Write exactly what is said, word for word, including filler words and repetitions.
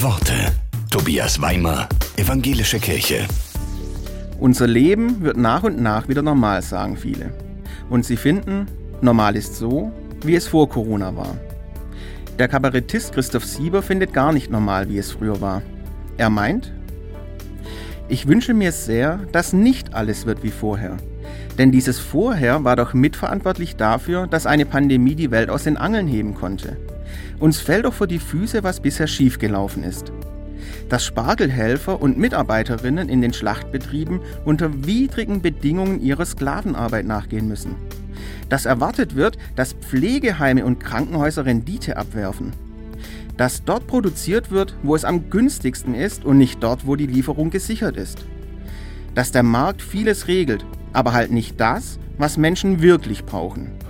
Worte. Tobias Weimer, Evangelische Kirche. Unser Leben wird nach und nach wieder normal, sagen viele. Und sie finden, normal ist so, wie es vor Corona war. Der Kabarettist Christoph Sieber findet gar nicht normal, wie es früher war. Er meint: Ich wünsche mir sehr, dass nicht alles wird wie vorher. Denn dieses Vorher war doch mitverantwortlich dafür, dass eine Pandemie die Welt aus den Angeln heben konnte. Uns fällt doch vor die Füße, was bisher schiefgelaufen ist. Dass Spargelhelfer und Mitarbeiterinnen in den Schlachtbetrieben unter widrigen Bedingungen ihrer Sklavenarbeit nachgehen müssen. Dass erwartet wird, dass Pflegeheime und Krankenhäuser Rendite abwerfen. Dass dort produziert wird, wo es am günstigsten ist und nicht dort, wo die Lieferung gesichert ist. Dass der Markt vieles regelt, aber halt nicht das, was Menschen wirklich brauchen.